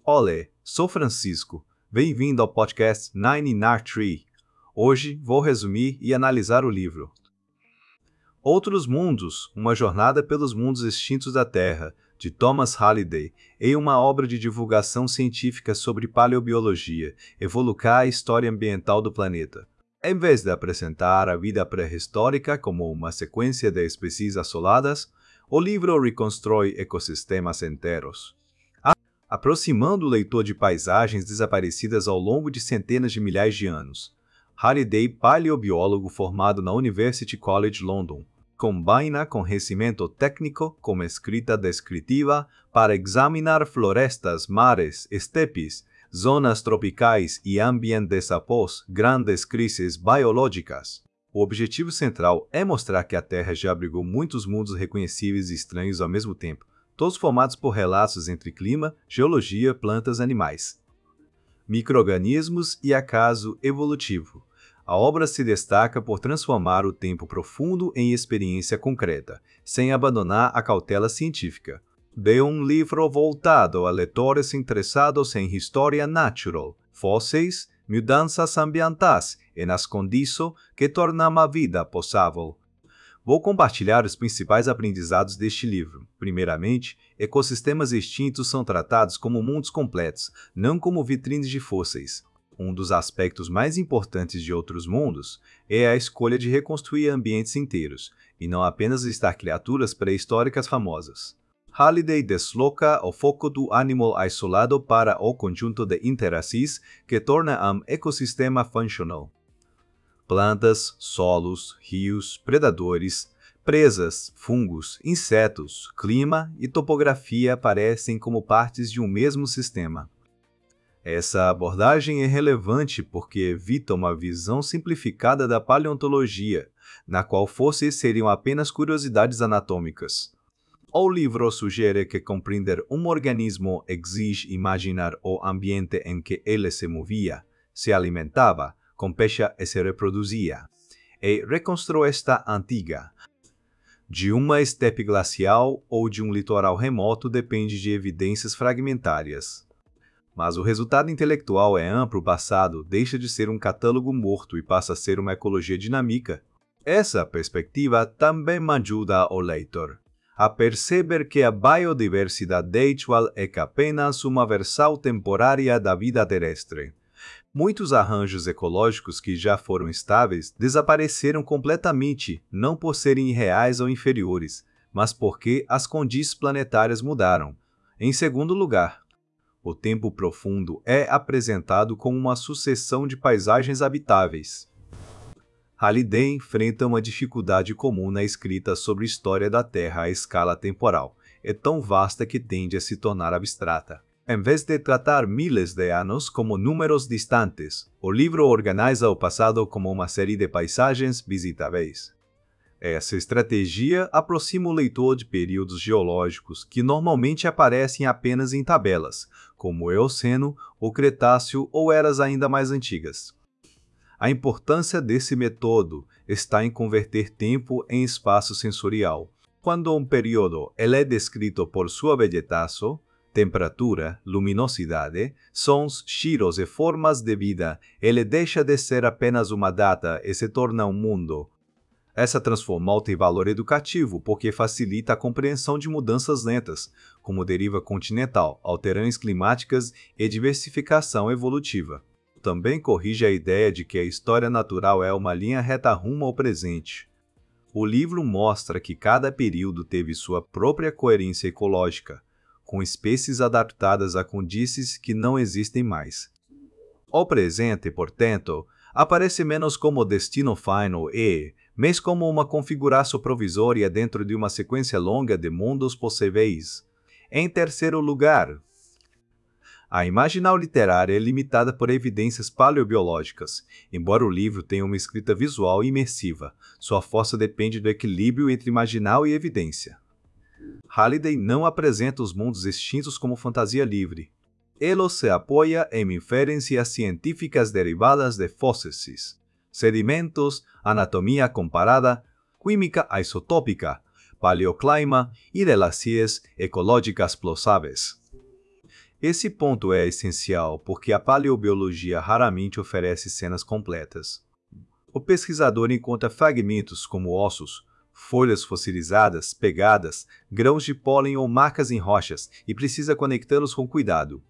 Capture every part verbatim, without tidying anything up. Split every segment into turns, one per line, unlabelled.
Olé, sou Francisco. Bem-vindo ao podcast Nine Nar Tree. Hoje vou resumir e analisar o livro Outros Mundos, uma jornada pelos mundos extintos da Terra, de Thomas Halliday, em uma obra de divulgação científica sobre paleobiologia, evolucar a história ambiental do planeta. Em vez de apresentar a vida pré-histórica como uma sequência de espécies assoladas, o livro reconstrói ecossistemas inteiros, aproximando o leitor de paisagens desaparecidas ao longo de centenas de milhares de anos. Halliday, paleobiólogo formado na University College London, combina conhecimento técnico com escrita descritiva para examinar florestas, mares, estepes, zonas tropicais e ambientes após grandes crises biológicas. O objetivo central é mostrar que a Terra já abrigou muitos mundos reconhecíveis e estranhos ao mesmo tempo, todos formados por relaços entre clima, geologia, plantas e animais, micro-organismos e acaso evolutivo. A obra se destaca por transformar o tempo profundo em experiência concreta, sem abandonar a cautela científica. De um livro voltado a leitores interessados em história natural, fósseis, mudanças ambientais e nas condições que tornam a vida possível. Vou compartilhar os principais aprendizados deste livro. Primeiramente, ecossistemas extintos são tratados como mundos completos, não como vitrines de fósseis. Um dos aspectos mais importantes de Outros Mundos é a escolha de reconstruir ambientes inteiros, e não apenas listar criaturas pré-históricas famosas. Halliday desloca o foco do animal isolado para o conjunto de interações que torna um ecossistema funcional. Plantas, solos, rios, predadores, presas, fungos, insetos, clima e topografia aparecem como partes de um mesmo sistema. Essa abordagem é relevante porque evita uma visão simplificada da paleontologia, na qual fósseis seriam apenas curiosidades anatômicas. O livro sugere que compreender um organismo exige imaginar o ambiente em que ele se movia, se alimentava, competia e se reproduzia, e reconstrói esta antiga. De uma estepe glacial ou de um litoral remoto depende de evidências fragmentárias. Mas o resultado intelectual é amplo. O passado deixa de ser um catálogo morto e passa a ser uma ecologia dinâmica. Essa perspectiva também ajuda o leitor a perceber que a biodiversidade atual é apenas uma versão temporária da vida terrestre. Muitos arranjos ecológicos que já foram estáveis desapareceram completamente, não por serem irreais ou inferiores, mas porque as condições planetárias mudaram. Em segundo lugar, o tempo profundo é apresentado como uma sucessão de paisagens habitáveis. Halliday enfrenta uma dificuldade comum na escrita sobre a história da Terra à escala temporal. É tão vasta que tende a se tornar abstrata. Em vez de tratar milhares de anos como números distantes, o livro organiza o passado como uma série de paisagens visitáveis. Essa estratégia aproxima o leitor de períodos geológicos que normalmente aparecem apenas em tabelas, como o Eoceno, o Cretáceo ou eras ainda mais antigas. A importância desse método está em converter tempo em espaço sensorial. Quando um período é descrito por sua vegetação, temperatura, luminosidade, sons, cheiros e formas de vida, ele deixa de ser apenas uma data e se torna um mundo. Essa transformação tem valor educativo porque facilita a compreensão de mudanças lentas, como deriva continental, alterações climáticas e diversificação evolutiva. Também corrige a ideia de que a história natural é uma linha reta rumo ao presente. O livro mostra que cada período teve sua própria coerência ecológica, com espécies adaptadas a condições que não existem mais. O presente, portanto, aparece menos como destino final e, mas como uma configuração provisória dentro de uma sequência longa de mundos possíveis. Em terceiro lugar, a imaginação literária é limitada por evidências paleobiológicas. Embora o livro tenha uma escrita visual e imersiva, sua força depende do equilíbrio entre imaginal e evidência. Halliday não apresenta os mundos extintos como fantasia livre. Ele se apoia em inferências científicas derivadas de fósseis, sedimentos, anatomia comparada, química isotópica, paleoclima e relações ecológicas plausíveis. Esse ponto é essencial porque a paleobiologia raramente oferece cenas completas. O pesquisador encontra fragmentos como ossos, folhas fossilizadas, pegadas, grãos de pólen ou marcas em rochas e precisa conectá-los com cuidado.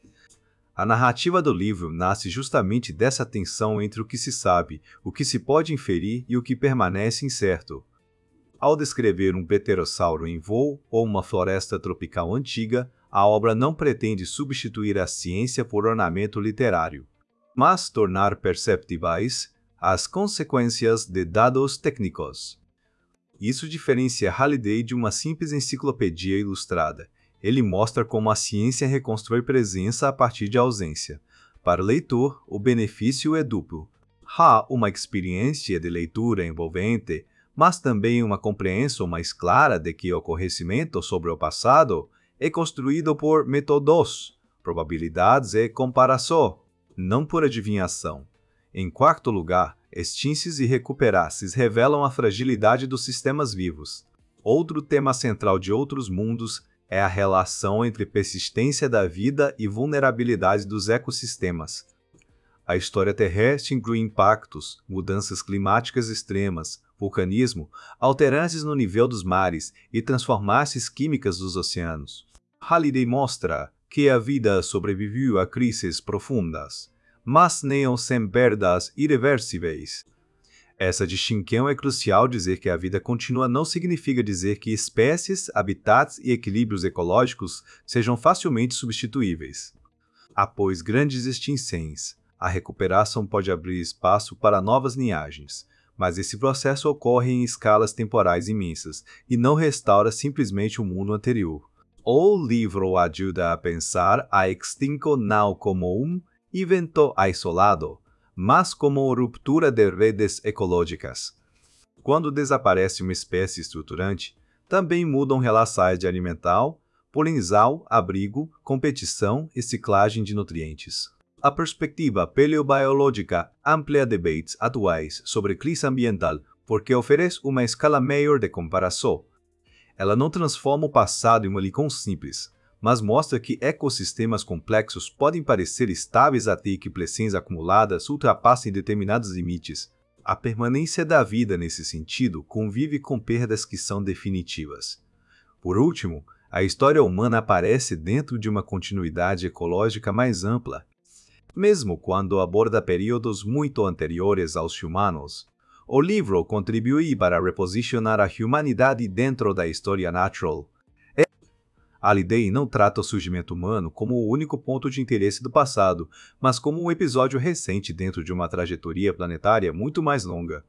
A narrativa do livro nasce justamente dessa tensão entre o que se sabe, o que se pode inferir e o que permanece incerto. Ao descrever um pterossauro em voo ou uma floresta tropical antiga, a obra não pretende substituir a ciência por ornamento literário, mas tornar perceptíveis as consequências de dados técnicos. Isso diferencia Halliday de uma simples enciclopedia ilustrada. Ele mostra como a ciência reconstrói presença a partir de ausência. Para o leitor, o benefício é duplo. Há uma experiência de leitura envolvente, mas também uma compreensão mais clara de que o conhecimento sobre o passado é construído por métodos, probabilidades e comparação, não por adivinhação. Em quarto lugar, extinces e recuperasses revelam a fragilidade dos sistemas vivos. Outro tema central de Outros Mundos é a relação entre persistência da vida e vulnerabilidade dos ecossistemas. A história terrestre inclui impactos, mudanças climáticas extremas, vulcanismo, alteranças no nível dos mares e transformações químicas dos oceanos. Halliday mostra que a vida sobreviveu a crises profundas, mas não sem perdas irreversíveis. Essa distinção é crucial. Dizer que a vida continua não significa dizer que espécies, habitats e equilíbrios ecológicos sejam facilmente substituíveis. Após grandes extinções, a recuperação pode abrir espaço para novas linhagens, mas esse processo ocorre em escalas temporais imensas e não restaura simplesmente o mundo anterior. O livro ajuda a pensar a extinção não como um evento isolado, mas como ruptura de redes ecológicas. Quando desaparece uma espécie estruturante, também mudam relações de alimentar, polinizar, abrigo, competição e ciclagem de nutrientes. A perspectiva paleobiológica amplia debates atuais sobre crise ambiental porque oferece uma escala maior de comparação. Ela não transforma o passado em uma lição simples, mas mostra que ecossistemas complexos podem parecer estáveis até que pressões acumuladas ultrapassem determinados limites. A permanência da vida, nesse sentido, convive com perdas que são definitivas. Por último, a história humana aparece dentro de uma continuidade ecológica mais ampla. Mesmo quando aborda períodos muito anteriores aos humanos, o livro contribui para reposicionar a humanidade dentro da história natural. Halliday não trata o surgimento humano como o único ponto de interesse do passado, mas como um episódio recente dentro de uma trajetória planetária muito mais longa.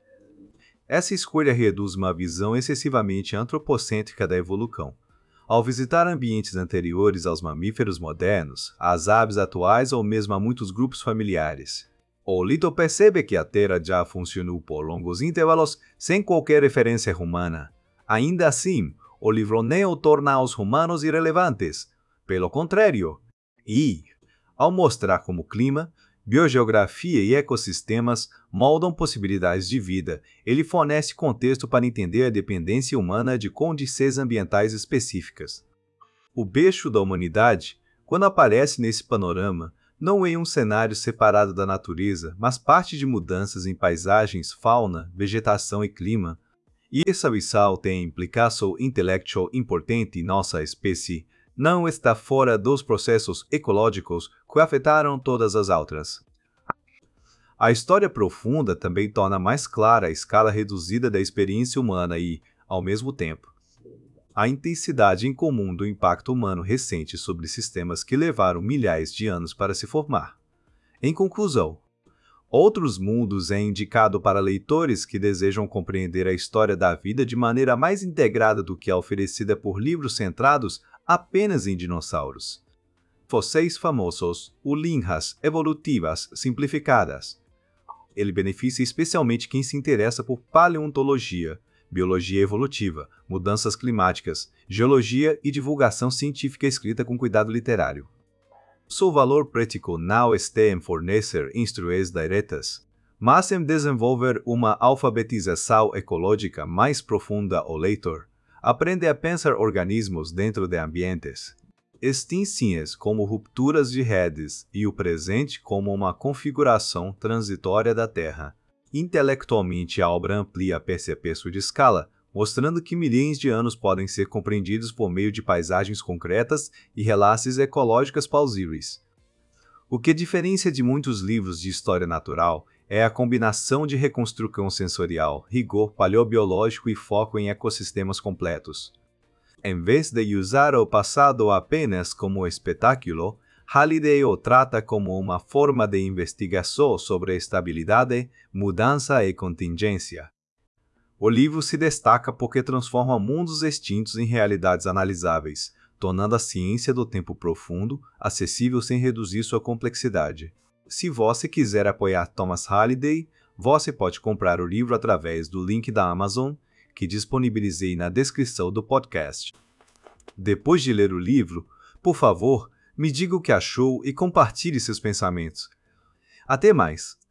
Essa escolha reduz uma visão excessivamente antropocêntrica da evolução. Ao visitar ambientes anteriores aos mamíferos modernos, às aves atuais ou mesmo a muitos grupos familiares, o leitor percebe que a Terra já funcionou por longos intervalos sem qualquer referência humana. Ainda assim, o livro não torna os humanos irrelevantes. Pelo contrário, e, ao mostrar como clima, biogeografia e ecossistemas moldam possibilidades de vida, ele fornece contexto para entender a dependência humana de condições ambientais específicas. O berço da humanidade, quando aparece nesse panorama, não é um cenário separado da natureza, mas parte de mudanças em paisagens, fauna, vegetação e clima. E essa visão tem implicação intelectual importante em nossa espécie, não está fora dos processos ecológicos que afetaram todas as outras. A história profunda também torna mais clara a escala reduzida da experiência humana e, ao mesmo tempo, a intensidade incomum do impacto humano recente sobre sistemas que levaram milhares de anos para se formar. Em conclusão, Outros Mundos é indicado para leitores que desejam compreender a história da vida de maneira mais integrada do que a oferecida por livros centrados apenas em dinossauros. Fósseis famosos ou linhas evolutivas simplificadas. Ele beneficia especialmente quem se interessa por paleontologia, biologia evolutiva, mudanças climáticas, geologia e divulgação científica escrita com cuidado literário. Seu valor prático não está em fornecer instruções diretas, mas em desenvolver uma alfabetização ecológica mais profunda ao leitor. Aprende a pensar organismos dentro de ambientes extinções como rupturas de redes e o presente como uma configuração transitória da Terra. Intelectualmente, a obra amplia a percepção de escala, mostrando que milhões de anos podem ser compreendidos por meio de paisagens concretas e relações ecológicas plausíveis. O que diferencia de muitos livros de história natural é a combinação de reconstrução sensorial, rigor paleobiológico e foco em ecossistemas completos. Em vez de usar o passado apenas como espetáculo, Halliday o trata como uma forma de investigação sobre estabilidade, mudança e contingência. O livro se destaca porque transforma mundos extintos em realidades analisáveis, tornando a ciência do tempo profundo acessível sem reduzir sua complexidade. Se você quiser apoiar Thomas Halliday, você pode comprar o livro através do link da Amazon, que disponibilizei na descrição do podcast. Depois de ler o livro, por favor, me diga o que achou e compartilhe seus pensamentos. Até mais!